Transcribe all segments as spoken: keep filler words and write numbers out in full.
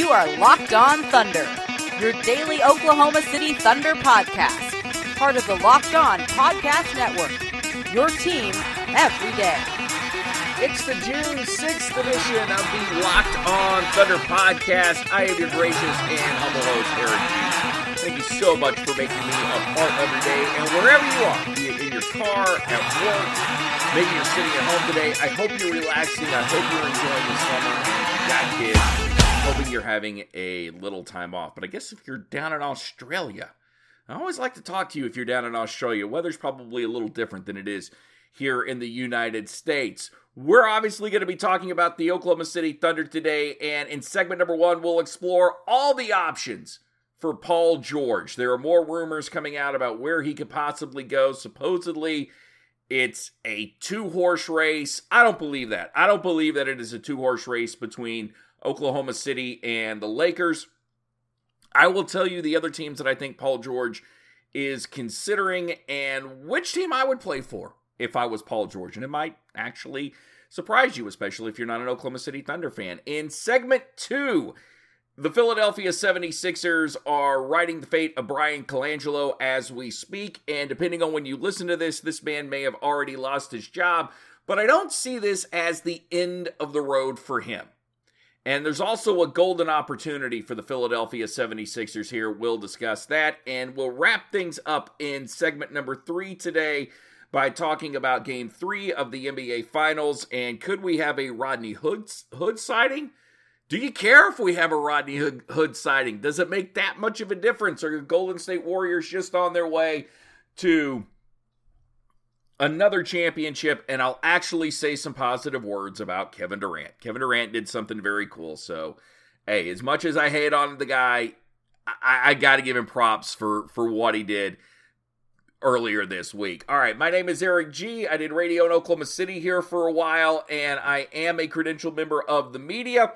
You are Locked On Thunder, your daily Oklahoma City Thunder podcast. Part of the Locked On Podcast Network, your team every day. It's the June sixth edition of the Locked On Thunder podcast. I am your gracious and humble host, Eric G. Thank you so much for making me a part of your day. And wherever you are, be it in your car, at work, maybe you're sitting at home today, I hope you're relaxing. I hope you're enjoying the summer. And that kid, hoping you're having a little time off. But I guess if you're down in Australia, I always like to talk to you if you're down in Australia. Weather's probably a little different than it is here in the United States. We're obviously going to be talking about the Oklahoma City Thunder today, and in segment number one, we'll explore all the options for Paul George. There are more rumors coming out about where he could possibly go. Supposedly, it's a two-horse race. I don't believe that. I don't believe that it is a two-horse race between Oklahoma City and the Lakers. I will tell you the other teams that I think Paul George is considering and which team I would play for if I was Paul George. And it might actually surprise you, especially if you're not an Oklahoma City Thunder fan. In segment two, the Philadelphia seventy-sixers are writing the fate of Bryan Colangelo as we speak. And depending on when you listen to this, this man may have already lost his job. But I don't see this as the end of the road for him. And there's also a golden opportunity for the Philadelphia seventy-sixers here. We'll discuss that, and we'll wrap things up in segment number three today by talking about game three of the N B A Finals, and could we have a Rodney Hood, Hood sighting? Do you care if we have a Rodney Hood, Hood sighting? Does it make that much of a difference? Are the Golden State Warriors just on their way to another championship? And I'll actually say some positive words about Kevin Durant. Kevin Durant did something very cool. So, hey, as much as I hate on the guy, I, I got to give him props for, for what he did earlier this week. All right, my name is Eric G. I did radio in Oklahoma City here for a while, and I am a credentialed member of the media.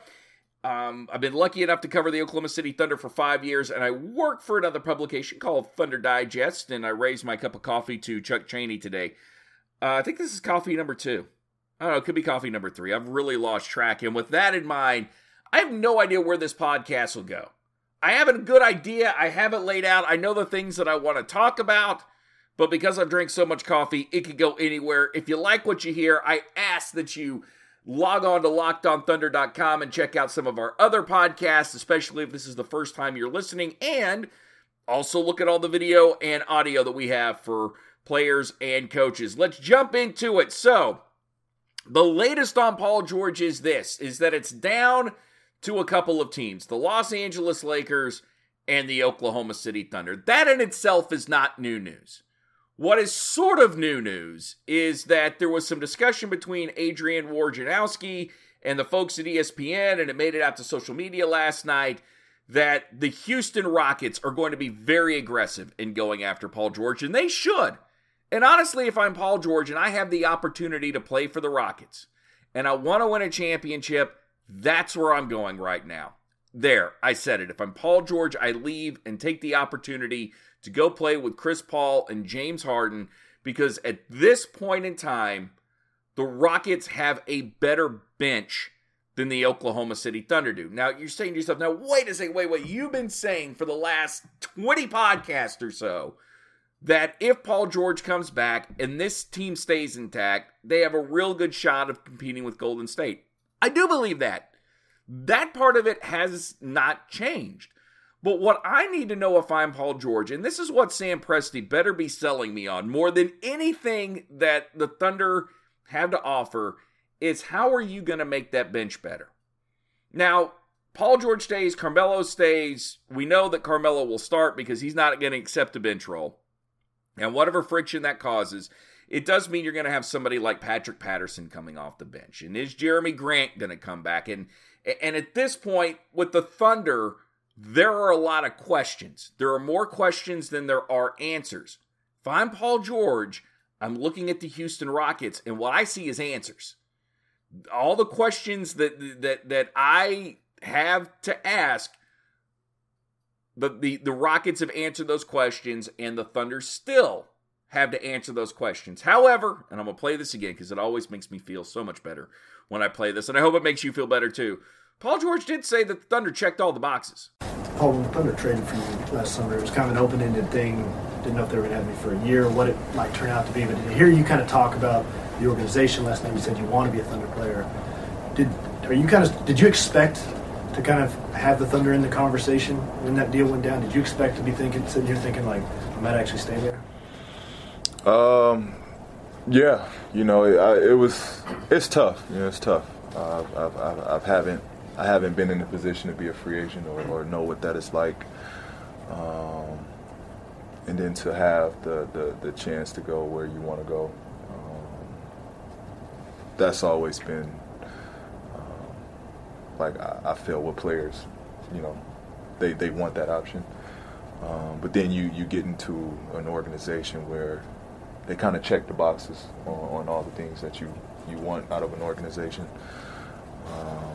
Um, I've been lucky enough to cover the Oklahoma City Thunder for five years, and I work for another publication called Thunder Digest, and I raised my cup of coffee to Chuck Chaney today. Uh, I think this is coffee number two. I don't know, it could be coffee number three. I've really lost track. And with that in mind, I have no idea where this podcast will go. I have a good idea. I have it laid out. I know the things that I want to talk about. But because I've drank so much coffee, it could go anywhere. If you like what you hear, I ask that you log on to locked on thunder dot com and check out some of our other podcasts, especially if this is the first time you're listening. And also look at all the video and audio that we have for players and coaches. Let's jump into it. So, the latest on Paul George is this, is that it's down to a couple of teams, the Los Angeles Lakers and the Oklahoma City Thunder. That in itself is not new news. What is sort of new news is that there was some discussion between Adrian Wojnarowski and the folks at E S P N, and it made it out to social media last night, that the Houston Rockets are going to be very aggressive in going after Paul George, and they should. And honestly, if I'm Paul George and I have the opportunity to play for the Rockets, and I want to win a championship, that's where I'm going right now. There, I said it. If I'm Paul George, I leave and take the opportunity to go play with Chris Paul and James Harden, because at this point in time, the Rockets have a better bench than the Oklahoma City Thunder do. Now, you're saying to yourself, now, wait a second, wait, wait, you've been saying for the last twenty podcasts or so that if Paul George comes back and this team stays intact, they have a real good shot of competing with Golden State. I do believe that. That part of it has not changed. But what I need to know if I'm Paul George, and this is what Sam Presti better be selling me on more than anything that the Thunder have to offer, is how are you going to make that bench better? Now, Paul George stays, Carmelo stays. We know that Carmelo will start because he's not going to accept a bench role. And whatever friction that causes, it does mean you're going to have somebody like Patrick Patterson coming off the bench. And is Jeremy Grant going to come back? And, and at this point, with the Thunder, there are a lot of questions. There are more questions than there are answers. If I'm Paul George, I'm looking at the Houston Rockets, and what I see is answers. All the questions that that that I have to ask, the, the, the Rockets have answered those questions, and the Thunder still have to answer those questions. However, and I'm going to play this again because it always makes me feel so much better when I play this, and I hope it makes you feel better too. Paul George did say that the Thunder checked all the boxes. Paul, when the Thunder traded for you last summer, it was kind of an open-ended thing. Didn't know if they were going to have me for a year, what it might turn out to be. But to hear you kind of talk about the organization last night, you said you want to be a Thunder player. Did are you kind of did you expect to kind of have the Thunder in the conversation when that deal went down? Did you expect to be thinking, sitting here thinking like, I might actually stay there? Um, yeah, you know, it, I, it was it's tough. You know, it's tough. Uh, I've, I've, I've haven't I haven't been in a position to be a free agent or, or know what that is like. Um, and then to have the, the, the chance to go where you want to go, um, that's always been um, like I, I feel with players, you know, they, they want that option. Um, but then you, you get into an organization where they kind of check the boxes on, on all the things that you, you want out of an organization. Um,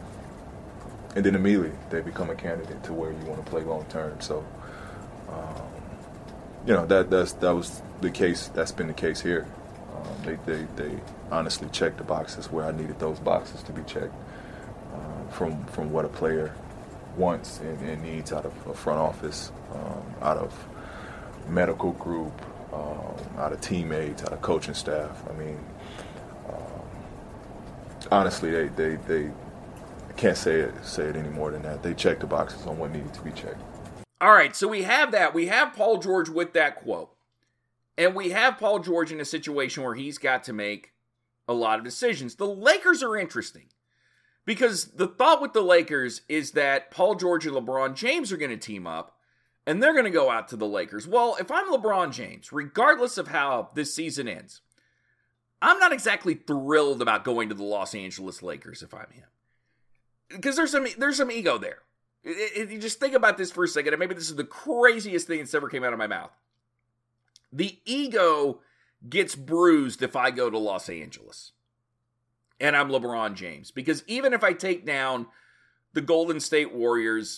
and then immediately they become a candidate to where you want to play long term. So, um, you know, that that's that was the case. That's been the case here. Um, they, they they honestly checked the boxes where I needed those boxes to be checked uh, from from what a player wants and, and needs out of a front office, um, out of medical group, um, out of teammates, out of coaching staff. I mean, um, honestly, they they they. Can't say it say it any more than that. They checked the boxes on what needed to be checked. All right, so we have that. We have Paul George with that quote. And we have Paul George in a situation where he's got to make a lot of decisions. The Lakers are interesting because the thought with the Lakers is that Paul George and LeBron James are going to team up and they're going to go out to the Lakers. Well, if I'm LeBron James, regardless of how this season ends, I'm not exactly thrilled about going to the Los Angeles Lakers if I'm him. Because there's some there's some ego there. It, it, you just think about this for a second, and maybe this is the craziest thing that's ever came out of my mouth. The ego gets bruised if I go to Los Angeles, and I'm LeBron James. Because even if I take down the Golden State Warriors,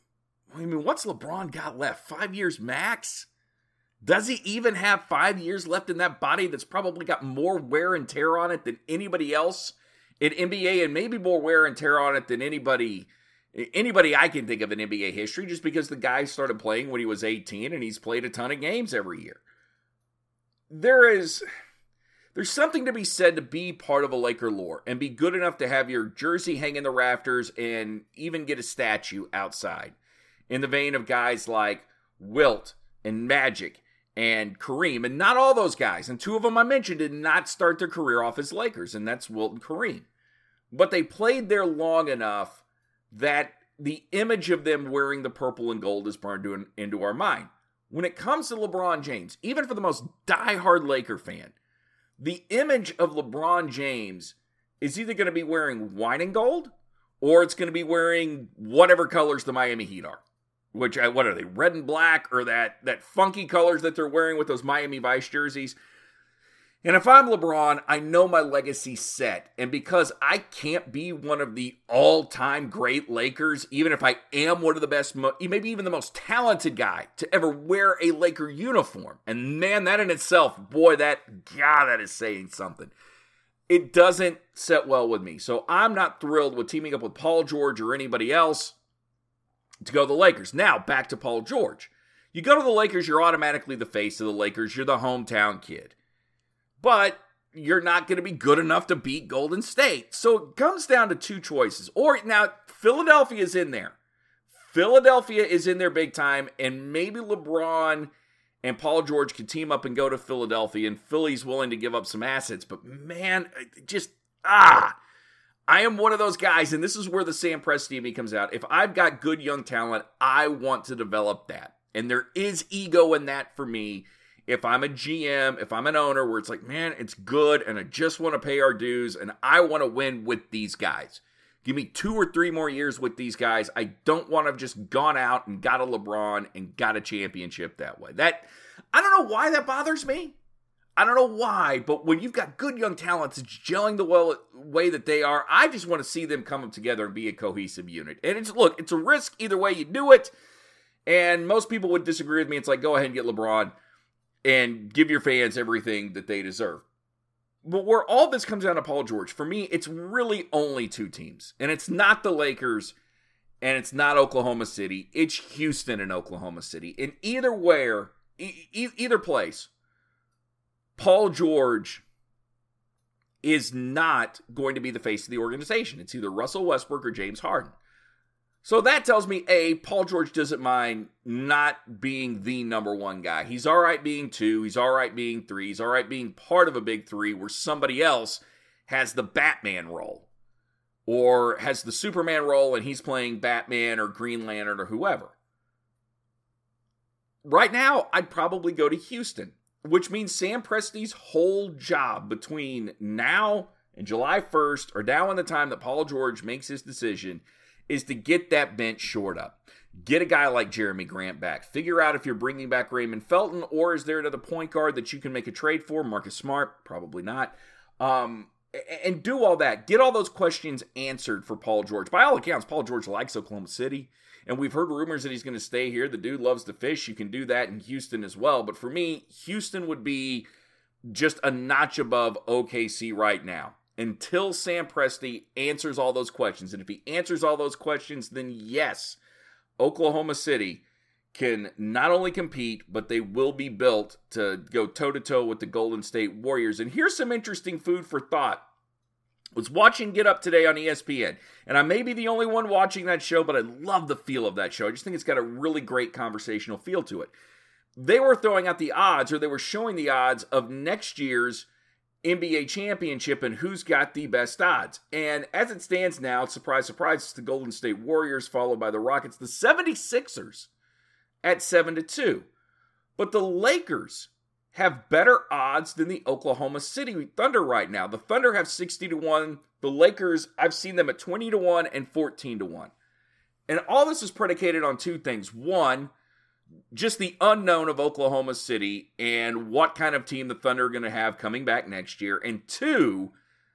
I mean, what's LeBron got left? Five years max? Does he even have five years left in that body that's probably got more wear and tear on it than anybody else in N B A, and maybe more wear and tear on it than anybody anybody I can think of in N B A history, just because the guy started playing when he was eighteen and he's played a ton of games every year. There is there's something to be said to be part of a Laker lore and be good enough to have your jersey hang in the rafters and even get a statue outside, in the vein of guys like Wilt and Magic and Kareem, and not all those guys, and two of them I mentioned did not start their career off as Lakers, and that's Wilt and Kareem. But they played there long enough that the image of them wearing the purple and gold is burned into our mind. When it comes to LeBron James, even for the most diehard Laker fan, the image of LeBron James is either going to be wearing wine and gold, or it's going to be wearing whatever colors the Miami Heat are. Which, what are they, red and black, or that, that funky colors that they're wearing with those Miami Vice jerseys? And if I'm LeBron, I know my legacy's set. And because I can't be one of the all-time great Lakers, even if I am one of the best, maybe even the most talented guy to ever wear a Laker uniform. And man, that in itself, boy, that, God, that is saying something. It doesn't set well with me. So I'm not thrilled with teaming up with Paul George or anybody else to go to the Lakers. Now, back to Paul George. You go to the Lakers, you're automatically the face of the Lakers. You're the hometown kid. But you're not going to be good enough to beat Golden State. So it comes down to two choices. Or now, Philadelphia is in there. Philadelphia is in there big time, and maybe LeBron and Paul George can team up and go to Philadelphia, and Philly's willing to give up some assets. But man, just, ah... I am one of those guys, and this is where the Sam Presti in me comes out. If I've got good young talent, I want to develop that. And there is ego in that for me. If I'm a G M, if I'm an owner, where it's like, man, it's good, and I just want to pay our dues, and I want to win with these guys. Give me two or three more years with these guys. I don't want to have just gone out and got a LeBron and got a championship that way. That, I don't know why that bothers me. I don't know why, but when you've got good young talents, it's gelling the well, way that they are. I just want to see them come together and be a cohesive unit. And it's, look, it's a risk either way you do it. And most people would disagree with me. It's like, go ahead and get LeBron and give your fans everything that they deserve. but where all this comes down to Paul George, for me, it's really only two teams. And it's not the Lakers and it's not Oklahoma City. It's Houston and Oklahoma City. In either where, e- either place, Paul George is not going to be the face of the organization. It's either Russell Westbrook or James Harden. So that tells me, A, Paul George doesn't mind not being the number one guy. He's all right being two. He's all right being three. He's all right being part of a big three where somebody else has the Batman role or has the Superman role and he's playing Batman or Green Lantern or whoever. Right now, I'd probably go to Houston, which means Sam Presti's whole job between now and July first, or now and the time that Paul George makes his decision, is to get that bench shored up. Get a guy like Jeremy Grant back. Figure out if you're bringing back Raymond Felton, or is there another point guard that you can make a trade for? Marcus Smart? Probably not. Um, and do all that. Get all those questions answered for Paul George. By all accounts, Paul George likes Oklahoma City, and we've heard rumors that he's going to stay here. The dude loves to fish. You can do that in Houston as well. But for me, Houston would be just a notch above O K C right now, until Sam Presti answers all those questions. And if he answers all those questions, then yes, Oklahoma City can not only compete, but they will be built to go toe-to-toe with the Golden State Warriors. And here's some interesting food for thought. I was watching Get Up today on E S P N, and I may be the only one watching that show, but I love the feel of that show. I just think it's got a really great conversational feel to it. They were throwing out the odds, or they were showing the odds of next year's N B A championship and who's got the best odds. And as it stands now, surprise, surprise, it's the Golden State Warriors followed by the Rockets, the seventy-sixers at seven to two. But the Lakers have better odds than the Oklahoma City Thunder right now. The Thunder have sixty to one. The Lakers, I've seen them at twenty to one and fourteen to one. And all this is predicated on two things. One, just the unknown of Oklahoma City and what kind of team the Thunder are going to have coming back next year. And two,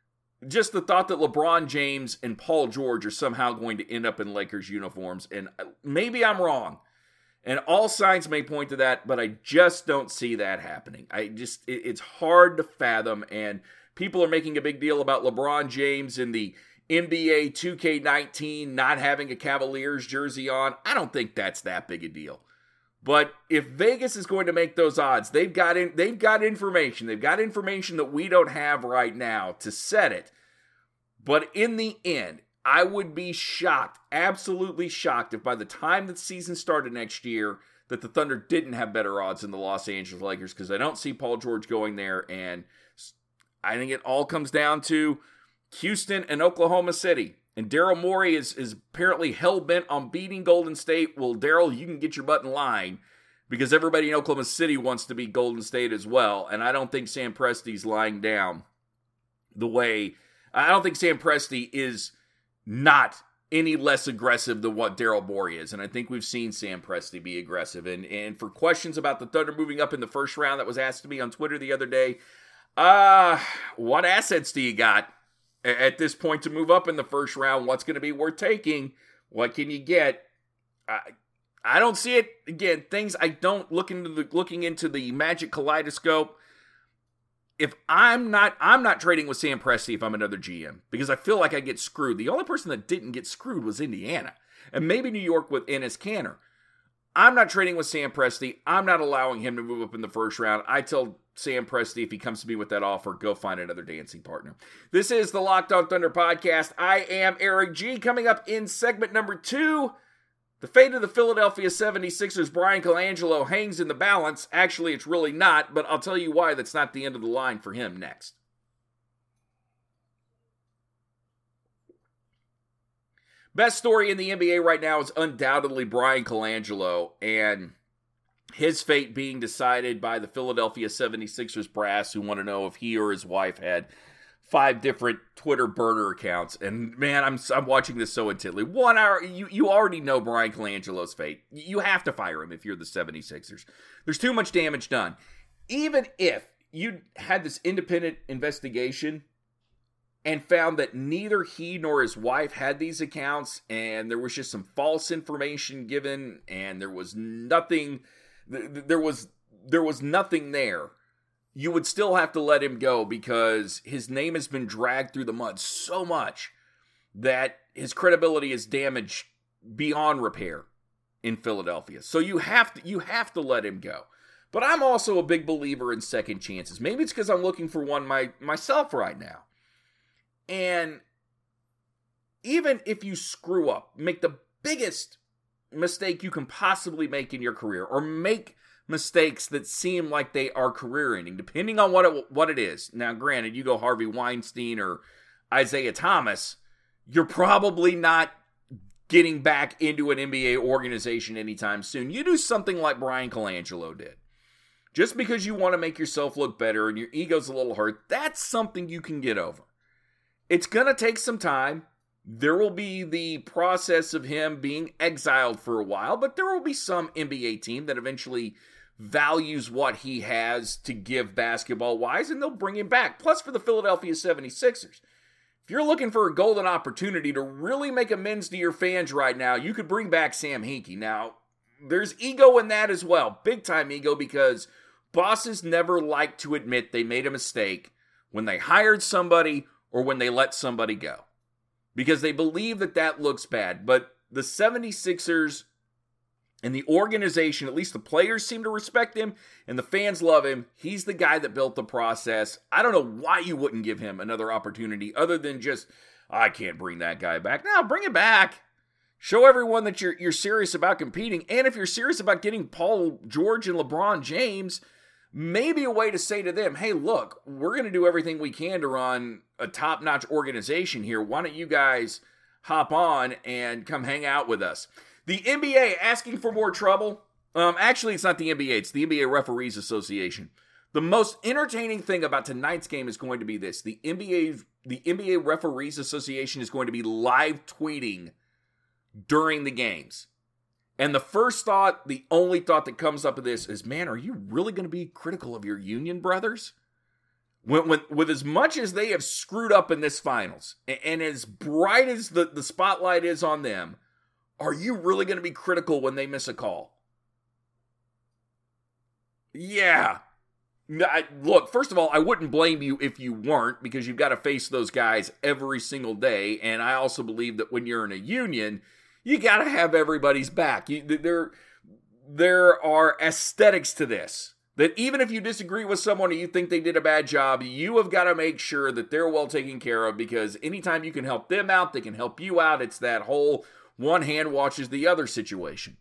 just the thought that LeBron James and Paul George are somehow going to end up in Lakers uniforms. And maybe I'm wrong. And all signs may point to that, but I just don't see that happening. I just, it, it's hard to fathom. And people are making a big deal about LeBron James and the N B A two K nineteen not having a Cavaliers jersey on. I don't think that's that big a deal. But if Vegas is going to make those odds, they've got in, they've got information. They've got information that we don't have right now to set it. But in the end, I would be shocked, absolutely shocked, if by the time the season started next year, that the Thunder didn't have better odds than the Los Angeles Lakers, because I don't see Paul George going there. And I think it all comes down to Houston and Oklahoma City. And Daryl Morey is, is apparently hell-bent on beating Golden State. Well, Daryl, you can get your butt in line because everybody in Oklahoma City wants to beat Golden State as well. And I don't think Sam Presti's lying down the way... I don't think Sam Presti is not any less aggressive than what Daryl Morey is. And I think we've seen Sam Presti be aggressive. And, and for questions about the Thunder moving up in the first round that was asked to me on Twitter the other day, uh, what assets do you got at this point to move up in the first round? What's going to be worth taking? What can you get? I, I don't see it. Again, things I don't look into the looking into the magic kaleidoscope. If I'm not, I'm not trading with Sam Presti if I'm another G M because I feel like I get screwed. The only person that didn't get screwed was Indiana and maybe New York with Enes Kanter. I'm not trading with Sam Presti. I'm not allowing him to move up in the first round. I tell Sam Presti, if he comes to me with that offer, go find another dancing partner. This is the Locked On Thunder podcast. I am Eric G. Coming up in segment number two, the fate of the Philadelphia seventy-sixers. Brian Colangelo hangs in the balance. Actually, it's really not, but I'll tell you why that's not the end of the line for him next. Best story in the N B A right now is undoubtedly Brian Colangelo and his fate being decided by the Philadelphia seventy-sixers brass, who want to know if he or his wife had five different Twitter burner accounts. And man, I'm I'm watching this so intently. One hour, you, you already know Brian Colangelo's fate. You have to fire him if you're the seventy-sixers. There's too much damage done. Even if you had this independent investigation and found that neither he nor his wife had these accounts, and there was just some false information given, and there was nothing, there was there was nothing there. you would still have to let him go because his name has been dragged through the mud so much that his credibility is damaged beyond repair in Philadelphia. So you have to you have to let him go. But I'm also a big believer in second chances. Maybe it's because I'm looking for one my, myself right now. And even if you screw up, make the biggest mistake you can possibly make in your career, or make mistakes that seem like they are career-ending, depending on what it, what it is. Now, granted, you go Harvey Weinstein or Isaiah Thomas, you're probably not getting back into an N B A organization anytime soon. You do something like Brian Colangelo did. Just because you want to make yourself look better and your ego's a little hurt, that's something you can get over. It's going to take some time. There will be the process of him being exiled for a while, but there will be some N B A team that eventually values what he has to give basketball-wise, and they'll bring him back. Plus, for the Philadelphia seventy-sixers, if you're looking for a golden opportunity to really make amends to your fans right now, you could bring back Sam Hinkie. Now, there's ego in that as well, big-time ego, because bosses never like to admit they made a mistake when they hired somebody or when they let somebody go, because they believe that that looks bad. But the seventy-sixers and the organization, at least the players, seem to respect him, and the fans love him. He's the guy that built the process. I don't know why you wouldn't give him another opportunity other than just, I can't bring that guy back. No, bring him back. Show everyone that you're, you're serious about competing. And if you're serious about getting Paul George and LeBron James, maybe a way to say to them, hey, look, we're going to do everything we can to run a top-notch organization here. Why don't you guys hop on and come hang out with us? The N B A asking for more trouble. Um, actually, it's not the N B A. It's the N B A Referees Association. The most entertaining thing about tonight's game is going to be this. The N B A, the N B A Referees Association is going to be live tweeting during the games. And the first thought, the only thought that comes up of this is, man, are you really going to be critical of your union brothers? When, when, with as much as they have screwed up in this finals, and, and as bright as the, the spotlight is on them, are you really going to be critical when they miss a call? Yeah. I, look, first of all, I wouldn't blame you if you weren't, because you've got to face those guys every single day. And I also believe that when you're in a union, you got to have everybody's back. You, there, there are aesthetics to this, that even if you disagree with someone or you think they did a bad job, you have got to make sure that they're well taken care of, because anytime you can help them out, they can help you out. It's that whole one hand washes the other situation.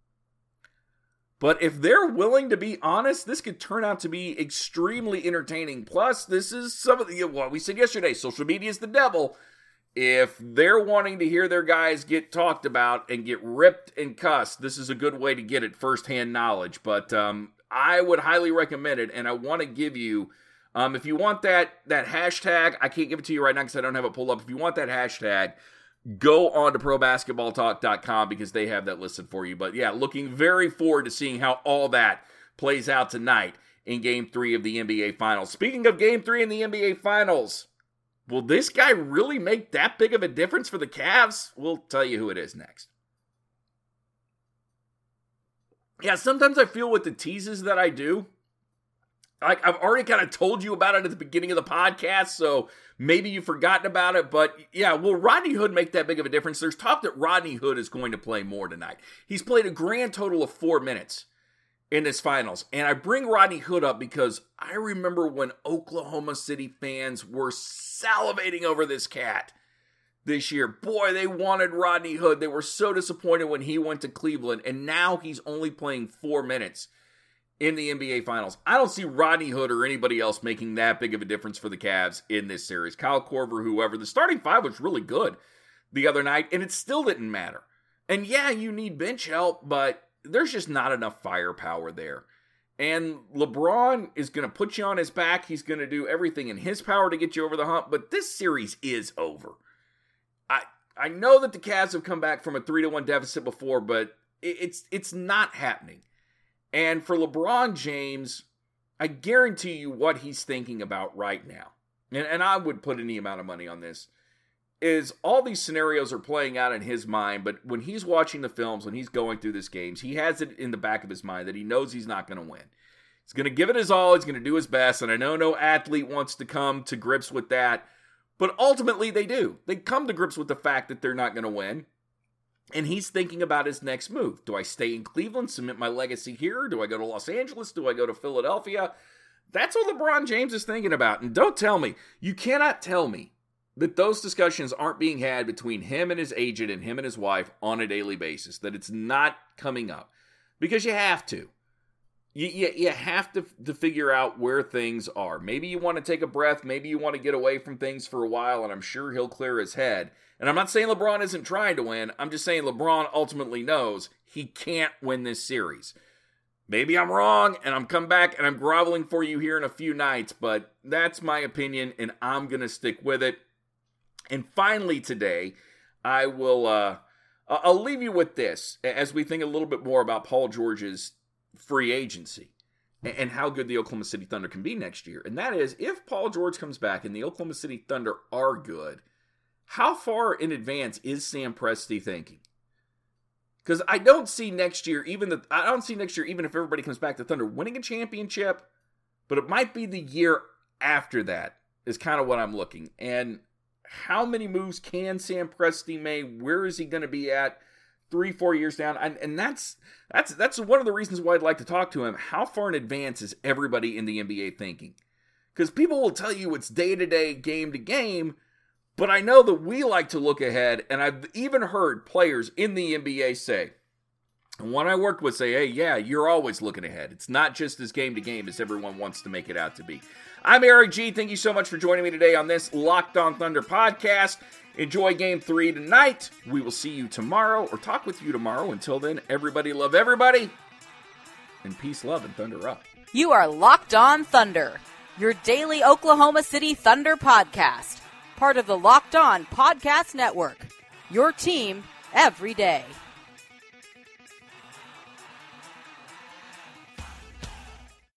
But if they're willing to be honest, this could turn out to be extremely entertaining. Plus, this is some of the, what we said yesterday, social media is the devil. If they're wanting to hear their guys get talked about and get ripped and cussed, this is a good way to get it firsthand knowledge. But um, I would highly recommend it, and I want to give you, um, if you want that that hashtag, I can't give it to you right now because I don't have it pulled up. If you want that hashtag, go on to pro basketball talk dot com because they have that listed for you. But yeah, looking very forward to seeing how all that plays out tonight in Game three of the N B A Finals. Speaking of Game three in the N B A Finals, will this guy really make that big of a difference for the Cavs? We'll tell you who it is next. Yeah, sometimes I feel with the teases that I do, like I've already kind of told you about it at the beginning of the podcast, so maybe you've forgotten about it. But yeah, will Rodney Hood make that big of a difference? There's talk that Rodney Hood is going to play more tonight. He's played a grand total of four minutes in this finals. And I bring Rodney Hood up because I remember when Oklahoma City fans were salivating over this cat this year. Boy, they wanted Rodney Hood. They were so disappointed when he went to Cleveland, and now he's only playing four minutes in the N B A Finals. I don't see Rodney Hood or anybody else making that big of a difference for the Cavs in this series. Kyle Korver, whoever. The starting five was really good the other night, and it still didn't matter. And yeah, you need bench help, but there's just not enough firepower there. And LeBron is going to put you on his back. He's going to do everything in his power to get you over the hump, but this series is over. I I know that the Cavs have come back from a three to one deficit before, but it's it's not happening. And for LeBron James, I guarantee you what he's thinking about right now, and, and I would put any amount of money on this, is all these scenarios are playing out in his mind, but when he's watching the films, when he's going through this games, he has it in the back of his mind that he knows he's not going to win. He's going to give it his all. He's going to do his best. And I know no athlete wants to come to grips with that. But ultimately, they do. They come to grips with the fact that they're not going to win. And he's thinking about his next move. Do I stay in Cleveland, cement my legacy here? Do I go to Los Angeles? Do I go to Philadelphia? That's what LeBron James is thinking about. And don't tell me, you cannot tell me that those discussions aren't being had between him and his agent and him and his wife on a daily basis, that it's not coming up. Because you have to. You, you, you have to, to figure out where things are. Maybe you want to take a breath. Maybe you want to get away from things for a while, and I'm sure he'll clear his head. And I'm not saying LeBron isn't trying to win. I'm just saying LeBron ultimately knows he can't win this series. Maybe I'm wrong, and I'm come back, and I'm groveling for you here in a few nights, but that's my opinion, and I'm going to stick with it. And finally today, I will uh, I'll leave you with this as we think a little bit more about Paul George's free agency and how good the Oklahoma City Thunder can be next year. And that is, if Paul George comes back and the Oklahoma City Thunder are good, how far in advance is Sam Presti thinking? Because I don't see next year, even the I don't see next year, even if everybody comes back, the Thunder winning a championship, but it might be the year after that is kind of what I'm looking. And how many moves can Sam Presti make? Where is he going to be at three, four years down? And, and that's that's that's one of the reasons why I'd like to talk to him. How far in advance is everybody in the N B A thinking? Because people will tell you it's day-to-day, game-to-game, but I know that we like to look ahead, and I've even heard players in the N B A say, and when I worked with say, hey, yeah, you're always looking ahead. It's not just as game-to-game as everyone wants to make it out to be. I'm Eric G. Thank you so much for joining me today on this Locked On Thunder podcast. Enjoy Game three tonight. We will see you tomorrow, or talk with you tomorrow. Until then, everybody love everybody, and peace, love, and Thunder up. You are Locked On Thunder, your daily Oklahoma City Thunder podcast. Part of the Locked On Podcast Network, your team every day.